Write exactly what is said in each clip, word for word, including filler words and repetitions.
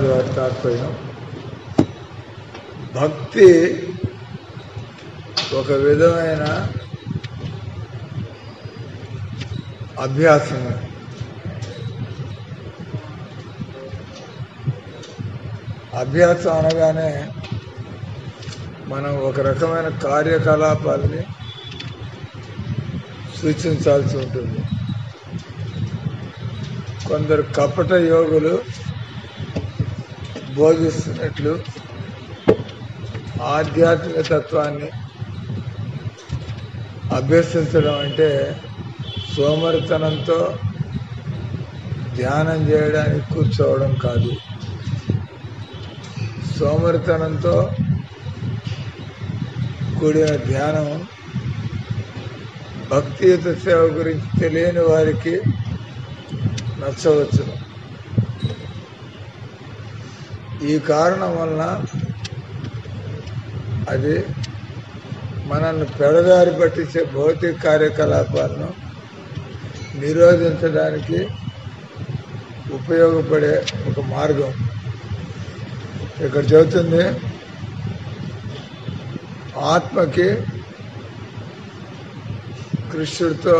తాత్పర్యం భక్తి ఒక విధమైన అభ్యాసం. అభ్యాసం అనగానే మనం ఒక రకమైన కార్యకలాపాలని సూచించాల్సి ఉంటుంది. కొందరు కపట యోగులు బోధిస్తున్నట్లు ఆధ్యాత్మిక తత్వాన్ని అభ్యసించడం అంటే సోమరితనంతో ధ్యానం చేయడానికి కూర్చోవడం కాదు. సోమరితనంతో కూడిన ధ్యానం భక్తియుత సేవ గురించి తెలియని వారికి నచ్చవచ్చును. ఈ కారణం వలన అది మనల్ని పెడదారి పట్టించే భౌతిక కార్యకలాపాలను నిరోధించడానికి ఉపయోగపడే ఒక మార్గం. ఇక్కడ చెబుతుంది, ఆత్మకి కృష్ణుడితో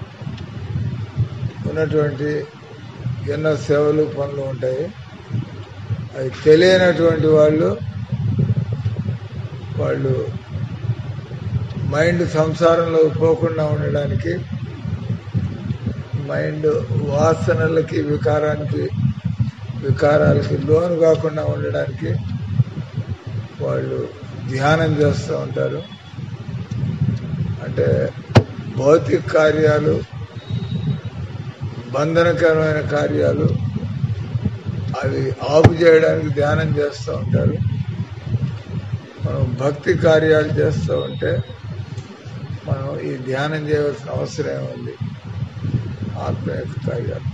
ఉన్నటువంటి ఎన్నో సేవలు పనులు ఉంటాయి. అవి తెలియనటువంటి వాళ్ళు వాళ్ళు మైండ్ సంసారంలో పోకుండా ఉండడానికి, మైండ్ వాసనలకి వికారానికి వికారాలకి లోను కాకుండా ఉండడానికి వాళ్ళు ధ్యానం చేస్తూ ఉంటారు. అంటే భౌతిక కార్యాలు, బంధనకరమైన కార్యాలు అవి ఆపు చేయడానికి ధ్యానం చేస్తూ ఉంటారు. మనం భక్తి కార్యాలు చేస్తూ ఉంటే మనం ఈ ధ్యానం చేయవలసిన అవసరం ఉంది. ఆత్మ యొక్క కార్యాలు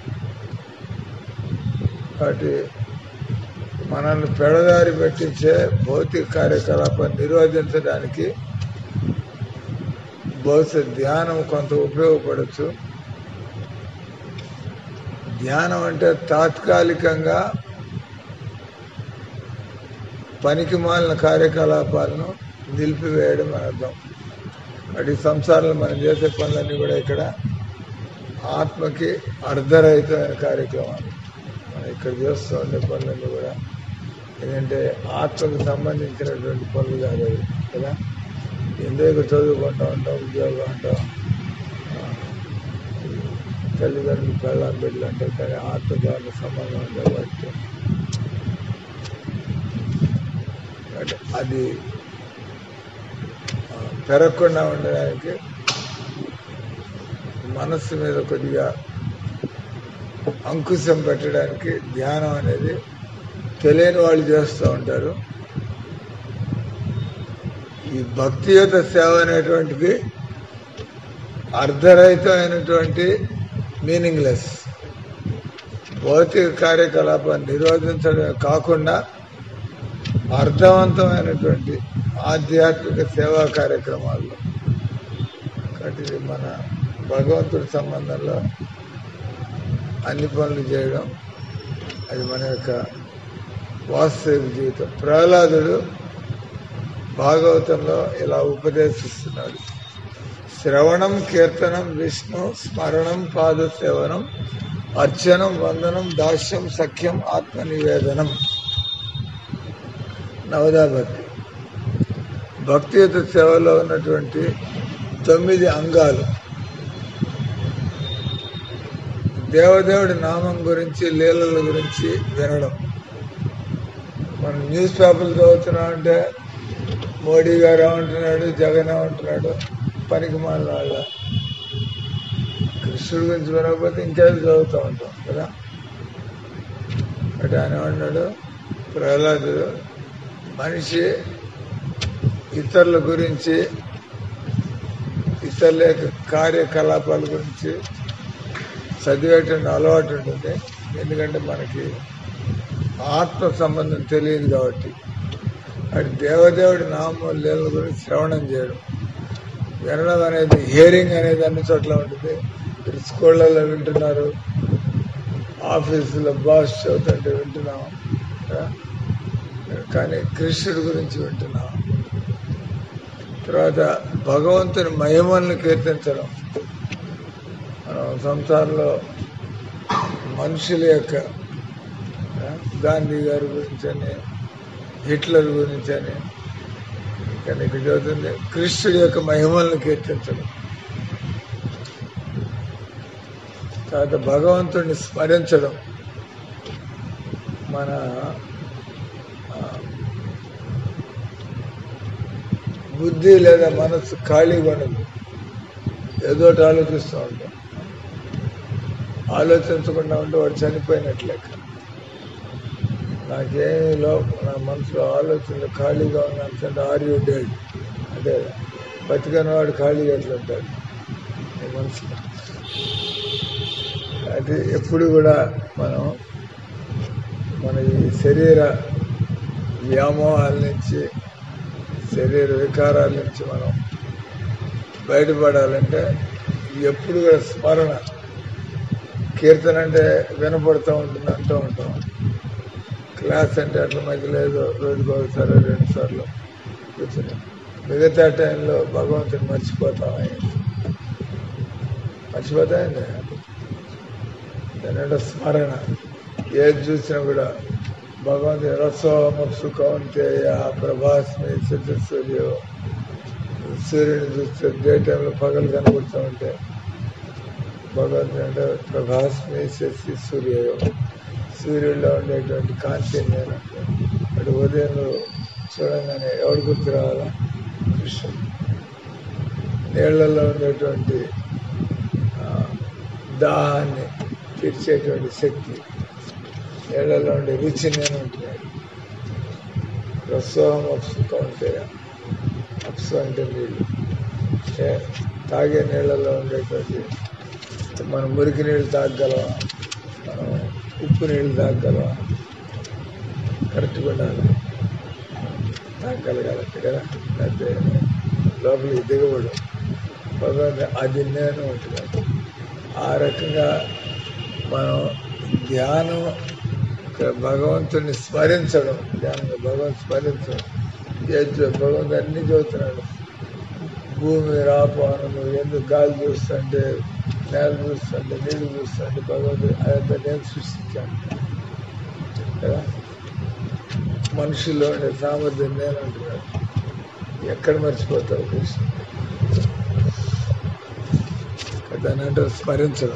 కాబట్టి మనల్ని పెడదారి పెట్టించే భౌతిక కార్యకలాపాన్ని నిరోధించడానికి బహుశా ధ్యానం కొంత ఉపయోగపడచ్చు. ధ్యానం అంటే తాత్కాలికంగా పనికి మాలిన కార్యకలాపాలను నిలిపివేయడం అని అర్థం. అటు సంసారంలో మనం చేసే పనులన్నీ కూడా ఇక్కడ ఆత్మకి అర్ధరహితమైన కార్యక్రమాలు. మనం ఇక్కడ చేస్తూ ఉండే పనులన్నీ కూడా ఎందుకంటే ఆత్మకు సంబంధించినటువంటి పనులు కాదు అవి కదా. ఎందుకు చదువుకుంటూ ఉంటాం, ఉద్యోగం అంటాం, తల్లిదండ్రులు పెళ్ళాం బిడ్డలు అంటే కానీ ఆత్మదానికి సంబంధం ఉంది కాబట్టి అది పెరగకుండా ఉండడానికి మనస్సు మీద కొద్దిగా అంకుశం పెట్టడానికి ధ్యానం అనేది తెలియని వాళ్ళు చేస్తూ ఉంటారు. ఈ భక్తియుత సేవ అనేటువంటిది అర్ధరహితమైనటువంటి మీనింగ్లెస్ భౌతిక కార్యకలాపాన్ని నిరోధించడమే కాకుండా అర్థవంతమైనటువంటి ఆధ్యాత్మిక సేవా కార్యక్రమాల్లో కాబట్టి మన భగవంతుడి సంబంధంలో అన్ని పనులు చేయడం అది మన యొక్క వాస్తవిక జీవితం. ప్రహ్లాదుడు భాగవతంలో ఇలా ఉపదేశిస్తున్నాడు, శ్రవణం కీర్తనం విష్ణు స్మరణం పాద సేవనం అర్చనం వందనం దాస్యం సఖ్యం ఆత్మ నివేదనం. నవదా భక్తి భక్తియుత సేవలో ఉన్నటువంటి తొమ్మిది అంగాలు. దేవదేవుడి నామం గురించి, లీలల గురించి వినడం. మనం న్యూస్ పేపర్లు చదువుతున్నామంటే మోడీ గారు ఏమంటున్నాడు, జగన్ ఏమంటున్నాడు, పనికి మాలిన వాళ్ళ కృష్ణుడి గురించి వినకపోతే ఇంకేది చదువుతూ ఉంటాం కదా. అంటే ఆయన ఏమన్నాడు, ప్రహ్లాదుడు మనిషి ఇతరుల గురించి, ఇతరుల యొక్క కార్యకలాపాల గురించి చదివేటువంటి అలవాటు ఉంటుంది. ఎందుకంటే మనకి ఆత్మ సంబంధం తెలియదు కాబట్టి. అటు దేవదేవుడి నామం లీలల గురించి శ్రవణం చేయడం, వినడం అనేది, హియరింగ్ అనేది అన్ని చోట్ల ఉంటుంది. స్కూళ్ళల్లో వింటున్నారు, ఆఫీసులో బాస్ చదువుతుంటే వింటున్నాం, కానీ కృష్ణుడి గురించి వింటున్నాం. తర్వాత భగవంతుని మహిమల్ని కీర్తించడం. మనం సంసారంలో మనుషుల యొక్క గాంధీ గారి గురించి అని, హిట్లర్ గురించి అని, కానీ ఇక్కడ చదువుతుంది కృష్ణుడి యొక్క మహిమల్ని కీర్తించడం. తర్వాత భగవంతుడిని స్మరించడం. మన బుద్ధి లేదా మనస్సు ఖాళీగా ఉండదు, ఏదోటి ఆలోచిస్తూ ఉంటాం. ఆలోచించకుండా ఉంటే వాడు చనిపోయినట్లే. నాకేమీ లో నా మనసులో ఆలోచనలు ఖాళీగా ఉన్నాను. ఆర్ యూ డెడ్ అంటే బతికని వాడు ఖాళీగా ఎట్లుంటాడు నీ మనసులో. అది ఎప్పుడు కూడా మనం మన ఈ శరీర వ్యామోహాల నుంచి, శరీర వికారాల నుంచి మనం బయటపడాలంటే ఎప్పుడు కూడా స్మరణ. కీర్తన అంటే వినపడుతూ ఉంటుంది, అంటూ ఉంటాం. క్లాస్ అంటే అట్లా మధ్యలో ఏదో రోజుకు ఒకసారి రెండు సార్లు కూర్చుని మిగతా టైంలో భగవంతుని మర్చిపోతాం. మర్చిపోతాయండి. దాని స్మరణ. ఏది చూసినా కూడా భగవంతుని రసోమసు కౌంతేయ ప్రభాస్మి సిద్ధ సూర్యో. సూర్యుని చూస్తే డే టైంలో పగలు కనబడుతూ ఉంటే భగవంతుని అంటే ప్రభాస్మి శశి సూర్యో. సూర్యుడిలో ఉండేటువంటి కాంతి నేను అటు ఉదయం చూడంగానే ఎవడు గుర్తు రావాలా? కృష్ణుడు. నీళ్లలో ఉండేటువంటి దాహాన్ని తీర్చేటువంటి శక్తి, నీళ్లలో ఉండే రుచి నేను ఉంటున్నాడు. రసోహం అప్సుగా ఉంటే, అప్సు అంటే నీళ్ళు, తాగే నీళ్లలో ఉండేటువంటి మనం మురికి నీళ్ళు తాగలవా, మనం ఉప్పు నీళ్ళు తాగలవా? కరెక్ట్గా ఉండాలి, తాగలగాలంటే కదా. అయితే లోపలికి దిగబడు భగవంతు అది నేను ఉంటున్నాను. ఆ రకంగా మనం ధ్యానం, భగవంతుని స్మరించడం, ధ్యానంగా భగవంతు స్మరించడం. భగవంతు అన్ని చదువుతున్నాడు. భూమి రాపాను, నువ్వు ఎందుకు గాలి చూస్తుంటే, నేల చూస్తుంటే, నీళ్ళు చూస్తుంటే భగవంతుడు అదంతా నేను సృష్టించాను కదా. మనుషుల్లో ఉండే సామర్థ్యం నేను అంటున్నాడు. ఎక్కడ మర్చిపోతావు కృష్ణ? దాన్ని అంటే స్మరించడం.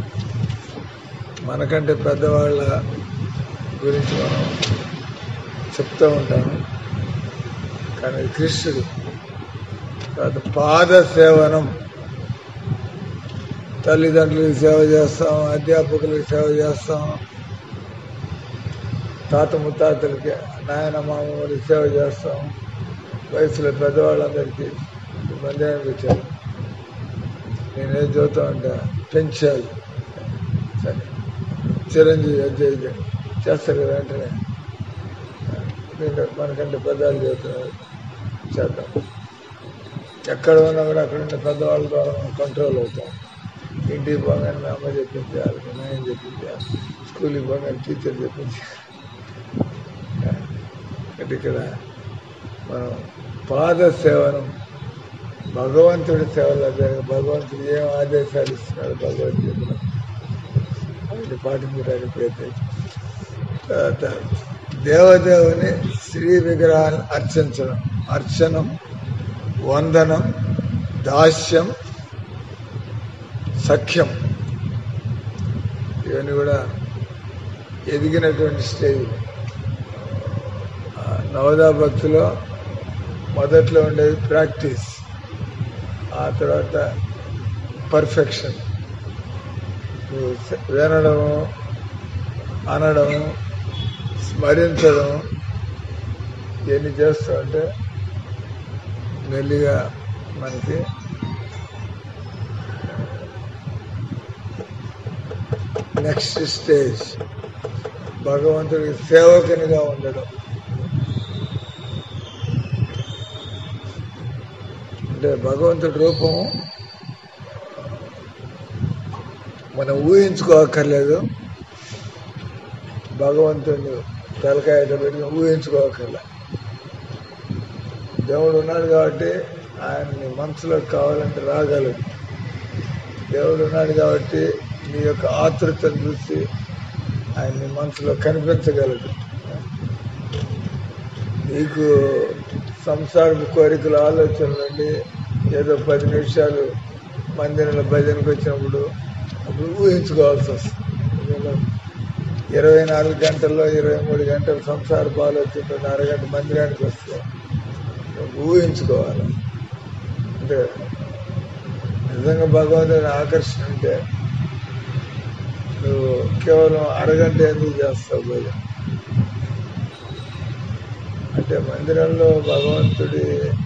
మనకంటే పెద్దవాళ్ళ గురించి మనం చెప్తూ ఉంటాము, కానీ కృష్ణుడు. తర్వాత పాద సేవనం. తల్లిదండ్రులకి సేవ చేస్తాం, అధ్యాపకులకి సేవ చేస్తాం, తాత ముత్తాతలకి, నాయన మామూలకి సేవ చేస్తాం, వయసులో పెద్దవాళ్ళందరికీ బంధువులకు వచ్చారు. నేనేం చదువుతా ఉంటా, పెంచాలి. సరే చిరంజీవి అధ్యయ చేస్తారు కదా వెంటనే. మనకంటే పెద్దవాళ్ళు చదువుతున్నారు, చేద్దాం. ఎక్కడ ఉన్నా కూడా అక్కడ ఉండే పెద్దవాళ్ళ ద్వారా మనం కంట్రోల్ అవుతాం. ఇంటికి పోగానే మా అమ్మ చెప్పించాలి, మా నాయన చెప్పించాలి, స్కూల్కి పోగానే టీచర్ చెప్పించాలి. అంటే ఇక్కడ మనం పాద సేవనం, భగవంతుడి సేవలో భగవంతుడు ఏం ఆదేశాలు ఇస్తున్నాడు భగవద్గీతలో అవన్నీ పాటించడానికి ప్రయత్నించాం. తర్వాత దేవదేవుని శ్రీ విగ్రహాన్ని అర్చించడం. అర్చనం, వందనం, దాస్యం, సఖ్యం, ఇవన్నీ కూడా ఎదిగినటువంటి స్టేజ్. నవదా భక్తిలో మొదట్లో ఉండేది ప్రాక్టీస్, ఆ తర్వాత పర్ఫెక్షన్. వినడము, అనడము, స్మరించడం, ఇవన్నీ చేస్తూ ఉంటే మెల్లిగా మనకి నెక్స్ట్ స్టేజ్ భగవంతుడికి సేవకునిగా ఉండడం. అంటే భగవంతుడి రూపం మనం ఊహించుకోక్కర్లేదు. భగవంతుడిని తలకాయ పెట్టి ఊహించుకోకర్లా. దేవుడు ఉన్నాడు కాబట్టి ఆయన్ని మనసులోకి కావాలంటే రాగలడు. దేవుడు ఉన్నాడు కాబట్టి నీ యొక్క ఆతృతను చూసి ఆయన్ని మనసులో కనిపించగలడు. నీకు సంసారపు కోరికల ఆలోచన నుండి ఏదో పది నిమిషాలు మందిరంలో భజనకు వచ్చినప్పుడు అప్పుడు ఊహించుకోవాల్సి వస్తుంది. ఇరవై నాలుగు గంటల్లో ఇరవై మూడు గంటలు సంసారపు ఆలోచన అరగంట మందిరానికి వస్తే ఊహించుకోవాలి. అంటే నిజంగా భగవంతుని ఆకర్షణ అంటే నువ్వు కేవలం అరగంట ఎందుకు చేస్తావు భజన అంటే మందిరంలో భగవంతుడి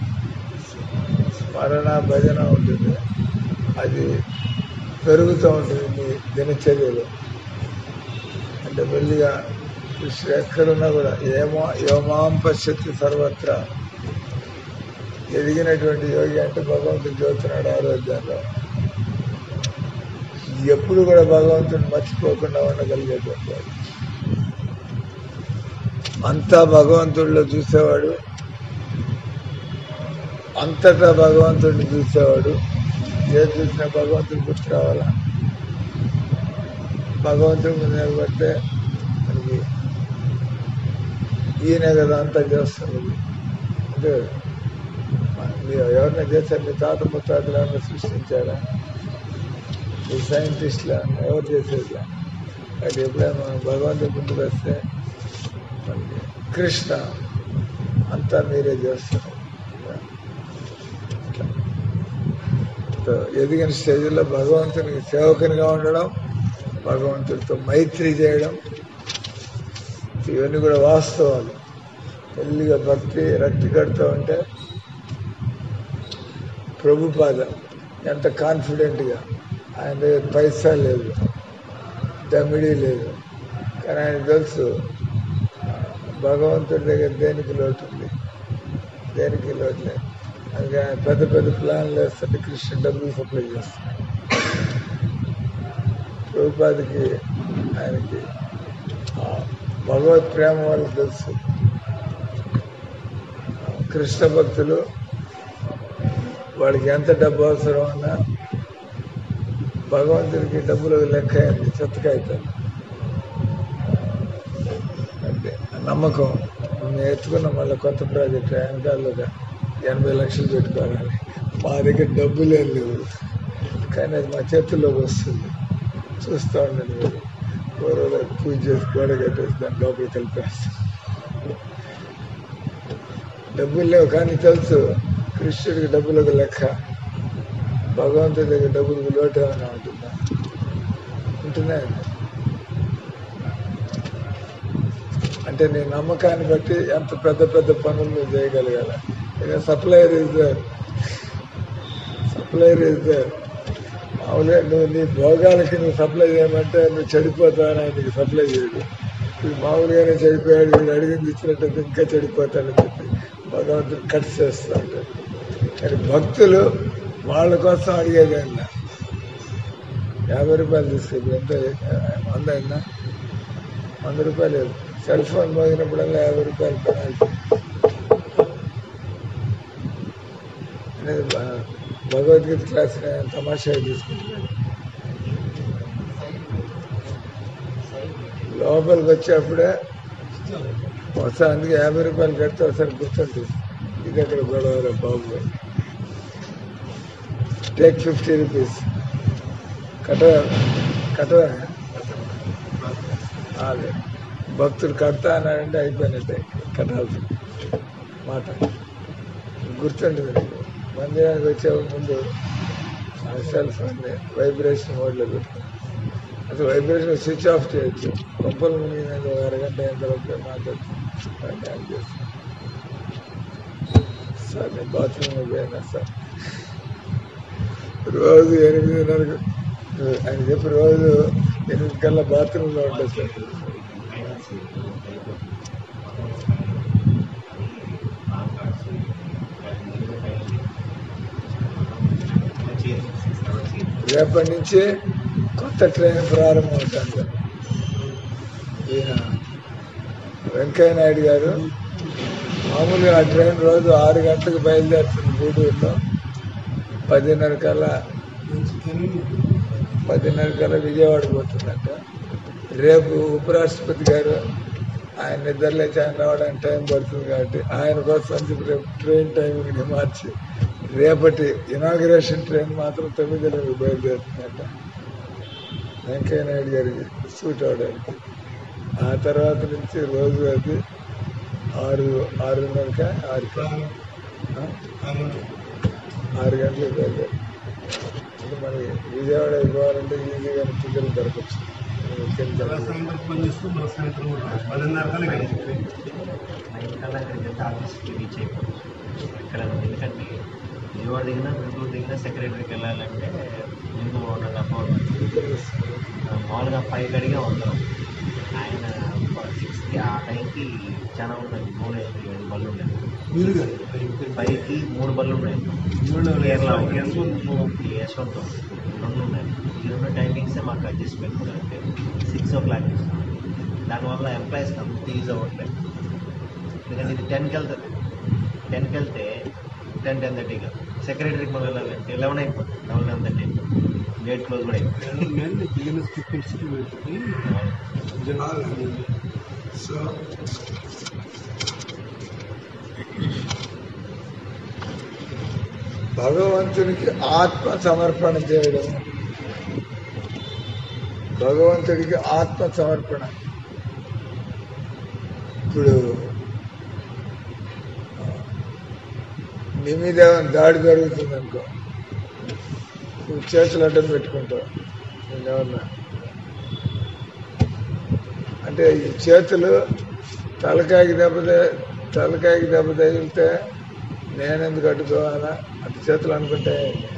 స్మరణ భజన ఉంటుంది. అది పెరుగుతూ ఉంటుంది నీ దినచర్యలో. అంటే మెల్లిగా కృష్ణుడు ఎక్కడున్నా కూడా ఏమో యోమాం పశ్యతి సర్వత్రా. ఎదిగినటువంటి యోగి అంటే భగవంతుడు చూస్తున్నాడు ఆరోగ్యంలో. ఎప్పుడు కూడా భగవంతుని మర్చిపోకుండా ఉండగలిగేటువంటి వాడు. అంతా భగవంతుడిలో చూసేవాడు, అంతటా భగవంతుడిని చూసేవాడు. ఏది చూసినా భగవంతుడి గుర్తు రావాలా. భగవంతుడి మీద నిలబడితే మనకి ఈయనే కదా అంతా చేస్తుంది. అంటే మీరు ఎవరినైనా చేశారు? మీ తాత ముత్తాతలు ఎవరైనా సృష్టించారా? ఈ సైంటిస్ట్లా ఎవరు చేసేదిలా? అది ఎప్పుడైనా మనం భగవంతుడి ముందుకు వస్తే మనకి కృష్ణ అంతా మీరే చేస్తారు. ఎదిగిన స్టేజ్లో భగవంతునికి సేవకునిగా ఉండడం, భగవంతుడితో మైత్రి చేయడం, ఇవన్నీ కూడా వాస్తవాలు. పెళ్లిగా భక్తి రక్తి కడుతూ ఉంటే ప్రభుపాద ఎంత కాన్ఫిడెంట్గా, ఆయన దగ్గర పైసా లేదు, దమిడి లేదు, కానీ ఆయన తెలుసు భగవంతుడి దగ్గర దేనికి లోటు ఉంది, దేనికి లోటు లేదు. అందుకే ఆయన పెద్ద పెద్ద ప్లాన్లు వేస్తుంటే కృష్ణ డబ్బులు సప్లై చేస్తున్నాడు. ప్రభుపాదికి ఆయనకి భగవత్ ప్రేమ వాళ్ళకి తెలుసు. కృష్ణ భక్తులు వాడికి ఎంత డబ్బు అవసరం అన్నా భగవంతుడికి డబ్బులు లెక్క అయింది, చెత్తకాయితారు. అంటే నమ్మకం. మేము ఎత్తుకున్న మళ్ళీ కొత్త ప్రాజెక్ట్ వెనకాల ఎనభై లక్షలు పెట్టుకోవాలని. మా దగ్గర డబ్బులు ఏం లేవు, కానీ అది మా చేతుల్లోకి వస్తుంది. చూస్తూ ఉండండి మీరు. పూర్వలకు పూజ చేసి గోడ కట్టేసి దాని లోపల కలిపేస్తాం. డబ్బులు లేవు కానీ తెలుసు కృష్ణుడికి డబ్బులకు లెక్క. భగవంతుడి దగ్గర డబ్బులకు లోటు ఏమైనా ఉంటుందా? ఉంటున్నాయి. అంటే నీ నమ్మకాన్ని బట్టి ఎంత పెద్ద పెద్ద పనులు నువ్వు చేయగలగాల. Supplier is there, supplier is there. మామూలుగా నువ్వు నీ భోగాలకి నువ్వు సప్లై చేయమంటే నువ్వు చెడిపోతావని ఆయనకి సప్లై చేయడు. ఇప్పుడు మామూలుగానే చెడిపోయాడు, వీడు అడిగింది ఇచ్చినట్టు ఇంకా చెడిపోతాడని చెప్పి భగవంతుడు కట్ చేస్తూ ఉంటాడు. కానీ భక్తులు వాళ్ళ కోసం అడిగేదైనా యాభై రూపాయలు తీసుకెళ్ళి ఎంత వంద అయినా వంద రూపాయలు సెల్ ఫోన్ మోగినప్పుడల్లా యాభై రూపాయలు పెనాల్టీ అనేది భగవద్గీత క్లాస్ తమాషా తీసుకుంటున్నాడు. లోపలికి వచ్చేప్పుడే ఒకసారి అందుకే యాభై రూపాయలు కడితే ఒకసారి గుర్తుంటుంది. ఇది అక్కడ గొడవ బాబు టేక్ ఫిఫ్టీ రూపీస్ కట కట అదే భక్తులు కడతా అన్నాడంటే అయిపోయినట్టే కట్టాల్సి మాట గుర్తుంటుంది. మందిరానికి వచ్చే ముందు సెల్ ఫోన్ వైబ్రేషన్ మోడ్లో పెట్టుకుని అసలు వైబ్రేషన్ స్విచ్ ఆఫ్ చేయొచ్చు. కొంపలు మునిగిన అరగంట అయిన తర్వాత మాట్లాడుతూ సార్ నేను బాత్రూంలో పోయినా సార్. రోజు ఎనిమిదిన్నరకు ఆయన చెప్పి రోజు ఎనిమిది కల్లా బాత్రూంలో ఉంటుంది సార్. రేపటి నుంచి కొత్త ట్రైన్ ప్రారంభం అవుతుంది. ఈయన వెంకయ్య నాయుడు గారు మామూలుగా ఆ ట్రైన్ రోజు ఆరు గంటలకు బయలుదేరుతుంది గూడూరులో, పదిన్నర కల్లా పదిన్నర కల్లా విజయవాడ పోతుందంట. రేపు ఉపరాష్ట్రపతి గారు ఆయన నిద్రలేచి ఆయన రావడానికి టైం పడుతుంది కాబట్టి ఆయన కోసం రేపు ట్రైన్ టైంని మార్చి రేపటి ఇనాగ్రేషన్ ట్రైన్ మాత్రం తొమ్మిదిన్నరకు బయలుదేరుతుందంట వెంకయ్య నాయుడు గారికి సూట్ అవడానికి. ఆ తర్వాత నుంచి రోజు అది ఆరు ఆరున్నరక ఆరుక ఆరు గంటలకు బయలుదేరు. అంటే మనకి విజయవాడ అయిపోవాలంటే ఈజీగా టికెట్లు దొరకచ్చు. ఇక్కడ ఎందుకంటే విజయవాడ దిగినా గుంటూరు దిగినా సెక్రటరీకి వెళ్ళాలంటే ముందు వన్ అండ్ హాఫ్ అవర్ మామూలుగా ఫైవ్ అడిగే ఉంటాం. ఆయన సిక్స్కి ఆ టైంకి చాలా ఉన్నాయి, మూడు ఏడు బళ్ళు ఉన్నాయి. ఫైవ్కి మూడు బళ్ళు ఉన్నాయి. కేరళ యశ్వంతం రెండు ఉన్నాయి. ఈ రెండు టైమింగ్సే మాకు అడ్జస్ట్మెంట్ కూడా అంటే సిక్స్ ఓ క్లాక్ ఇస్తాం. దానివల్ల ఎంప్లాయీస్కి అంత యూజ్ అవ్వట్లేదు. ఎందుకంటే ఇది టెన్కి వెళ్తుంది. టెన్కి వెళ్తే టెన్ టెన్ థర్టీగా సెక్రటరీకి మనం వెళ్ళాలంటే లెవెన్ అయిపోతుంది. Eleven eleven thirty gate close కూడా అయిపోతుంది. సో భగవంతునికి ఆత్మ సమర్పణ చేయడం, భగవంతుడికి ఆత్మ సమర్పణ. ఇప్పుడు నీ మీద దాడి జరుగుతుంది అనుకో, నువ్వు చేతులు అడ్డం పెట్టుకుంటావు. నేను ఎవరన్నా అంటే ఈ చేతులు తలకాయకి దెబ్బ తలకాయకి దెబ్బ తగిలితే నేనెందుకు అడ్డుకోవాలా అంటే చేతులు అనుకుంటే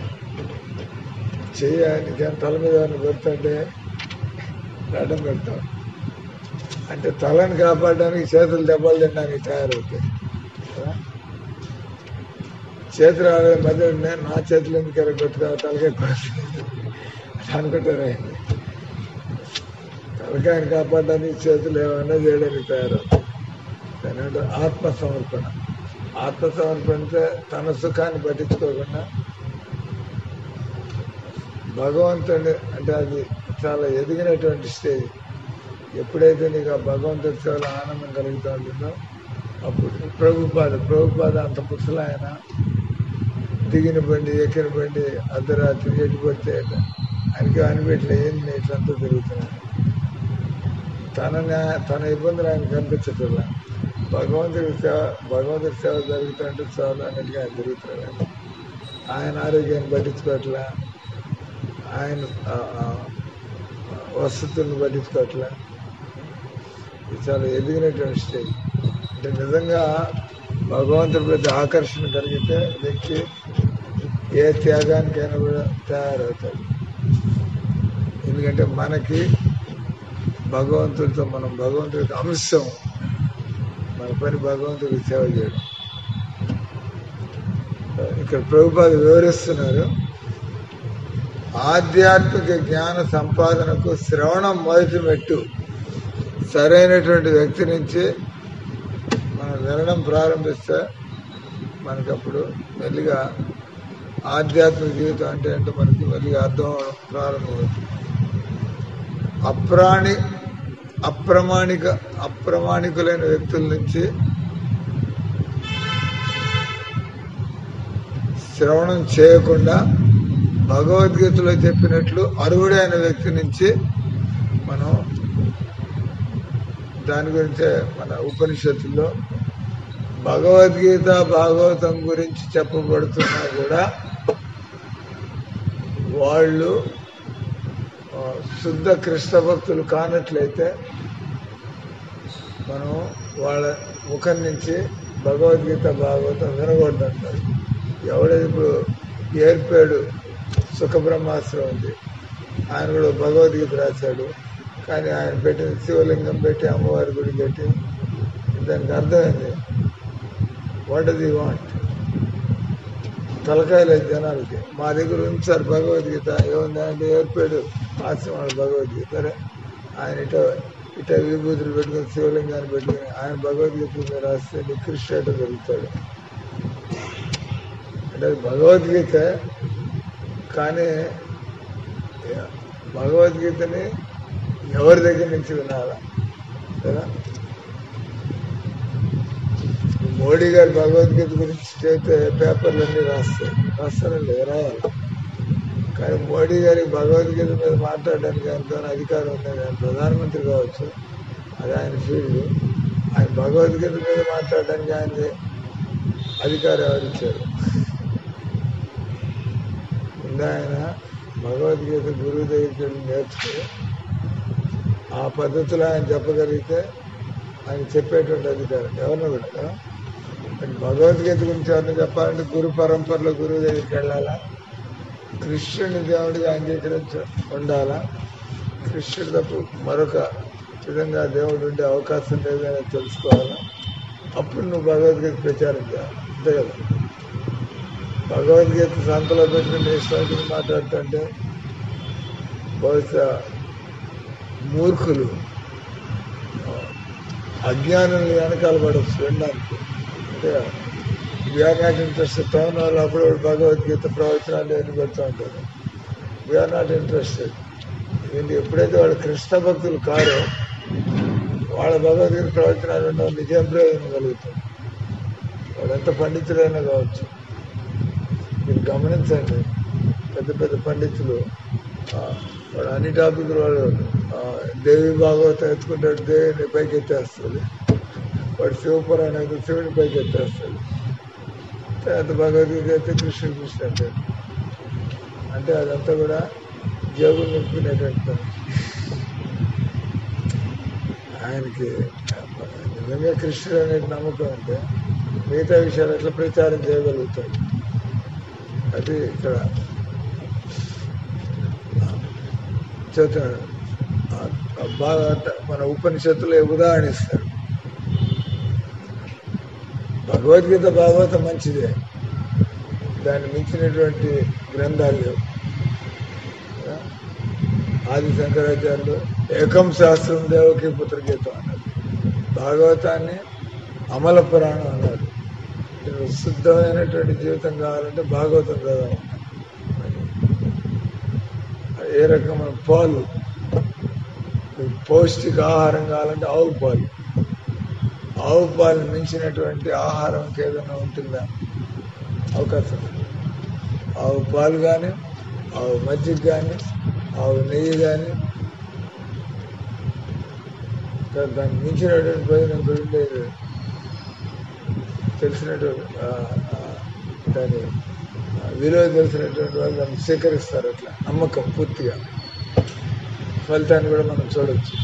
చెయ్య నీకేం తల మీద పెడుతుంటే అడ్డం పెడతాం. అంటే తలని కాపాడడానికి చేతులు దెబ్బలు తినడానికి తయారవుతాయి కదా. చేతులు ఆడే మధ్య నేను నా చేతులు ఎందుకు ఎరగొట్టుకో తలకాయ కొడుతుంది అనుకుంటారా. తలకాయని కాపాడడానికి చేతులు ఏమన్నా చేయడానికి తయారవుతాయి. దాని ఆత్మ సమర్పణ. ఆత్మ సమర్పణతో తన సుఖాన్ని పట్టించుకోకుండా భగవంతుడి అంటే అది చాలా ఎదిగినటువంటి స్టేజ్. ఎప్పుడైతే నీకు ఆ భగవంతుడి సేవలో ఆనందం కలుగుతూ ఉంటుందో అప్పుడు ప్రభుపాద ప్రభుపాద అంత ముసలాయన దిగిన బండి ఎక్కిన బండి అర్ధరాత్రి ఎటుపడితే ఆయనకి అనిపెట్టలే ఏంది ఇట్లంతా తిరుగుతున్నాను. తన తన ఇబ్బందులు ఆయన కనిపించట్ల. భగవంతుడి సేవ భగవంతుడి సేవ జరుగుతుంటే చాలు అన్నట్టుగా ఆయన తిరుగుతున్నాడు. ఆయన ఆరోగ్యాన్ని పట్టించుకోవట్లా, ఆయన వసతులను పట్టించుకోవట్లా. ఇది చాలా ఎదిగినటువంటి స్టేజ్. అంటే నిజంగా భగవంతుడి ప్రతి ఆకర్షణ కలిగితే వ్యక్తి ఏ త్యాగానికైనా కూడా తయారవుతాడు. ఎందుకంటే మనకి భగవంతుడితో మనం భగవంతుడికి అంశం, మన పని భగవంతుడికి సేవ చేయడం. ఇక్కడ ప్రభుపాద వివరిస్తున్నారు, ఆధ్యాత్మిక జ్ఞాన సంపాదనకు శ్రవణం మొదటి మెట్టు. సరైనటువంటి వ్యక్తి నుంచి మనం వినడం ప్రారంభిస్తే మనకప్పుడు మెల్లిగా ఆధ్యాత్మిక జీవితం అంటే అంటే మనకి మెల్లిగా అర్థం అవడం ప్రారంభమవుతుంది. అప్రాణి అప్రమాణిక అప్రమాణికులైన వ్యక్తుల నుంచి శ్రవణం చేయకుండా భగవద్గీతలో చెప్పినట్లు అర్హుడైన వ్యక్తి నుంచి మనం దాని గురించే మన ఉపనిషత్తుల్లో భగవద్గీత భాగవతం గురించి చెప్పబడుతున్నా కూడా వాళ్ళు శుద్ధ కృష్ణ భక్తులు కానట్లయితే మనం వాళ్ళ ముఖం నుంచి భగవద్గీత భాగవతం వినకూడదు అంటారు. ఎవడైతే ఇప్పుడు ఏర్పాడు సుఖబ్రహ్మాస్త్రం ఉంది, ఆయన కూడా భగవద్గీత రాశాడు. కానీ ఆయన పెట్టిన శివలింగం పెట్టి అమ్మవారి గుడి పెట్టి దానికి అర్థమైంది వాట్ డస్ హి వాంట్. తలకాయలు జనాలకి మా దగ్గర ఉంచారు భగవద్గీత ఏముంది అంటే ఏర్పాడు ఆశ్రమాలు భగవద్గీత. ఆయన ఇటో ఇట్లా విభూతులు పెట్టుకుని శివలింగాన్ని పెట్టుకుని ఆయన భగవద్గీత మీద రాస్తే నీ కృష్ణుడు దొరుకుతాడు. అంటే అది భగవద్గీత, కానీ భగవద్గీతని ఎవరి దగ్గర నుంచి వినాలా కదా. మోడీ గారు భగవద్గీత గురించి చేస్తే పేపర్లన్నీ రాస్తాయి, రాస్తారండి రాయాలి. కానీ మోడీ గారికి భగవద్గీత మీద మాట్లాడడానికి ఎంతో అధికారం ఉంది. ఆయన ప్రధానమంత్రి కావచ్చు, అది ఆయన ఫీల్డ్. ఆయన భగవద్గీత మీద మాట్లాడడానికి ఆయన అధికారం ఎవరిచ్చారు? ముందు ఆయన భగవద్గీత గురువు దగ్గరికి వెళ్ళి నేర్చుకుని ఆ పద్ధతిలో ఆయన చెప్పగలిగితే ఆయన చెప్పేటువంటి అధికారం ఎవరిని కూడా కదా. భగవద్గీత గురించి ఎవరిని చెప్పాలంటే గురు పరంపరలో గురువు దగ్గరికి వెళ్ళాలా, కృష్ణుని దేవుడిగా అంగీకరించి ఉండాలా, కృష్ణుడు తప్పు మరొక విధంగా దేవుడు ఉండే అవకాశం లేదని తెలుసుకోవాలా. అప్పుడు నువ్వు భగవద్గీత ప్రచారం చేయాలి, అంతే కదా. భగవద్గీత సంతలో పెట్టుకుని ఇష్టం మాట్లాడుతుంటే బహుశా మూర్ఖులు అజ్ఞానులు వెనకాల పడవచ్చు వినడానికి. అంటే వీఆర్ నాట్ ఇంట్రెస్టెడ్. టౌన్ వాళ్ళు అప్పుడు భగవద్గీత ప్రవచనాలు ఎన్ని పెడుతూ ఉంటారు. We are not interested. ఏంటి ఎప్పుడైతే వాళ్ళు కృష్ణ భక్తులు కారో వాళ్ళ భగవద్గీత ప్రవచనాలు ఉన్న నిజం ప్రయోజనం కలుగుతుంది. వాళ్ళు ఎంత పండితులైనా కావచ్చు. మీరు గమనించండి, పెద్ద పెద్ద పండితులు వాడు అన్ని టాపిక్లు వాడు దేవి భాగవతం ఎత్తుకుంటాడు, దేవిని పైకి ఎత్తేస్తుంది. వాడు శివపురాణం అయితే శివుని పైకి ఎత్తేస్తాడు. తర్వాత భగవద్గీత అయితే కృష్ణుడు కృష్ణ అంటాడు. అంటే అదంతా కూడా జేబులు నింపుకునేటువంటి పని. ఆయనకి నిజంగా కృష్ణుడు అనే నమ్మకం ఉంటే మిగతా విషయాలు ఎట్లా ప్రచారం చేయగలుగుతాడు. అది ఇక్కడ చెప్తాడు. బాగా మన ఉపనిషత్తులో ఉదాహరణ ఇస్తాడు. భగవద్గీత భాగవతం మంచిదే, దాన్ని మించినటువంటి గ్రంథాలు లేవు. ఆది శంకరాచార్యులు ఏకం శాస్త్రం దేవకి పుత్రగీతం అన్నారు. భాగవతాన్ని అమల పురాణం అన్నారు. శుద్ధమైనటువంటి జీవితం కావాలంటే భాగవతం కదా. ఏ రకమైన పాలు, పౌష్టిక ఆహారం కావాలంటే ఆవు పాలు. ఆవు పాలు మించినటువంటి ఆహారం ఏదైనా ఉంటుందా? అవకాశం. ఆవు పాలు కానీ, ఆవు మజ్జిగ కానీ, ఆవు నెయ్యి కానీ, దాన్ని మించినటువంటి భోజనం ఉండేది. తెలిసినటువంటి దాని విలువ తెలిసినటువంటి వాళ్ళు దాన్ని స్వీకరిస్తారు. అట్లా నమ్మకం పూర్తిగా. ఫలితాన్ని కూడా మనం చూడవచ్చు.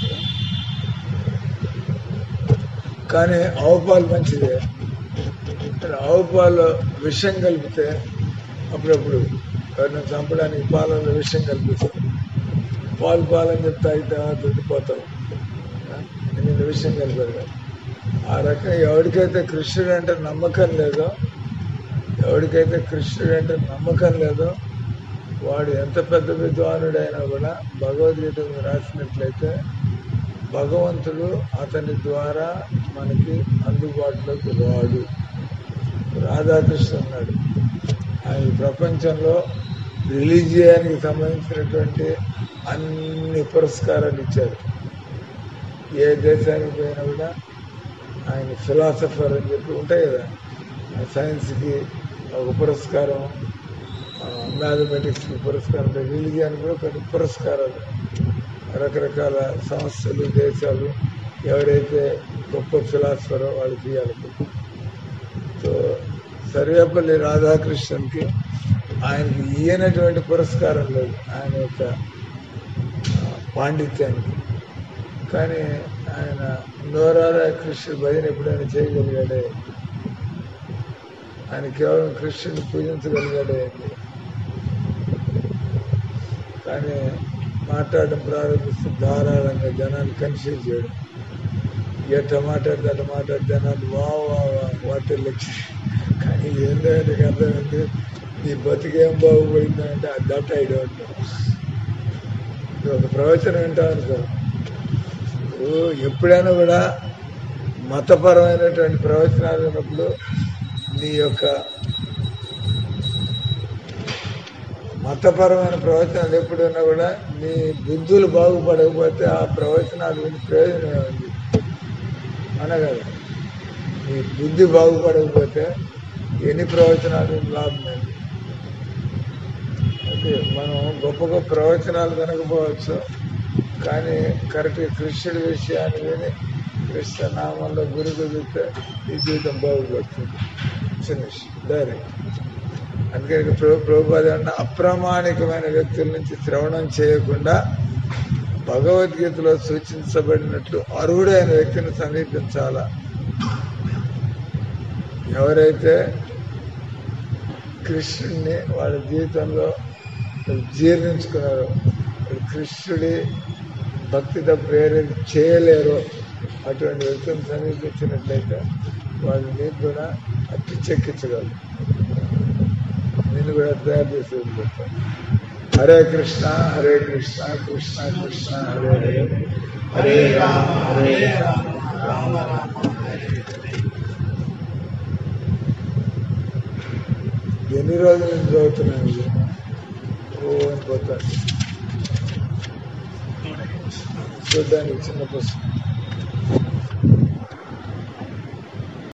కానీ ఆవు పాలు మంచిదే. ఆవు పాలు విషం కలిపితే అప్పుడప్పుడు ఎవరిని చంపడానికి పాలలో విషం కల్పిస్తారు. పాలు పాలని చెప్తే అయితే దొడ్డిపోతాం, నేను విషయం కలిపారు కదా. ఆ రకంగా ఎవరికైతే కృష్ణుడు అంటే నమ్మకం లేదో, ఎవరికైతే కృష్ణుడు అంటే నమ్మకం లేదో వాడు ఎంత పెద్ద విద్వానుడైనా కూడా భగవద్గీత రాసినట్లయితే భగవంతుడు అతని ద్వారా మనకి అందుబాటులోకి రాడు. రాధాకృష్ణ ఉన్నాడు. ఆయన ప్రపంచంలో రిలీజియానికి సంబంధించినటువంటి అన్ని పురస్కారాలు ఇచ్చారు. ఏ దేశానికి పోయినా కూడా ఆయన ఫిలాసఫర్ అని చెప్పి ఉంటాయి కదా. సైన్స్కి ఒక పురస్కారం, మ్యాథమెటిక్స్కి పురస్కారం, రిలీజియానికి కూడా కొన్ని పురస్కారాలు. రకరకాల సంస్థలు, దేశాలు ఎవరైతే గొప్ప ఫిలాసఫరో వాళ్ళకి ఇవ్వాలి. సో సర్వేపల్లి రాధాకృష్ణన్కి ఆయనకి ఇయ్యనటువంటి పురస్కారం లేదు ఆయన యొక్క పాండిత్యానికి. కానీ ఆయన నోరారా కృష్ణుడు భజన ఎప్పుడైనా చేయగలిగాడే, ఆయన కేవలం కృష్ణుని పూజించగలిగాడే. కానీ మాట్లాడడం ప్రారంభిస్తూ ధారాళంగా జనాన్ని కన్ఫ్యూజ్ చేయడం. ఎట్ట మాట్లాడితే అట్ట మాట్లాడితే జనాలు వా వా వా వాటి లక్ష్యం. కానీ ఏందో నీకు అర్థమైంది, నీ బతికేం బాగుపడిందంటే అది దట్ ఐ డోంట్ నో. ఒక ప్రవచనం వింటావు అనుకో, ఎప్పుడైనా కూడా మతపరమైనటువంటి ప్రవచనాలు ఉన్నప్పుడు నీ యొక్క మతపరమైన ప్రవచనాలు ఎప్పుడైనా కూడా నీ బుద్ధులు బాగుపడకపోతే ఆ ప్రవచనాలు విని ప్రయోజనం ఉంది అనగలరు. నీ బుద్ధి బాగుపడకపోతే ఎన్ని ప్రవచనాలు లాభం లేదు. అయితే మనం గొప్ప గొప్ప ప్రవచనాలు కనకపోవచ్చు, కానీ కరెక్ట్గా కృష్ణుడి విషయాన్ని విని కృష్ణ నామంలో గురి కుదిరితే ఈ జీవితం బాగుపడుతుంది. చిన్న విషయం డైరెక్ట్. అందుకని ప్రభు ప్రభుపాద అన్న అప్రామాణికమైన వ్యక్తుల నుంచి శ్రవణం చేయకుండా భగవద్గీతలో సూచించబడినట్లు అర్హుడైన వ్యక్తిని సమీపించాలా. ఎవరైతే కృష్ణుడిని వాళ్ళ జీవితంలో జీర్ణించుకున్నారో, కృష్ణుడి భక్తితో ప్రేరణ చేయలేరు, అటువంటి వ్యక్తిని సమీపించినట్లయితే వాళ్ళు నీకు కూడా అతి చెక్కించగలరు, నేను కూడా తయారు చేసి వదిలిపెడతాను. హరే కృష్ణ హరే కృష్ణ కృష్ణ కృష్ణ హరే హరే, హరే రామ హరే రామ రామ రామ హరే హరే. ఎన్ని రోజులు నేను చదువుతున్నాను ఇది ఓ అని పోతాను చూడ్డానికి చిన్న పుస్తకం.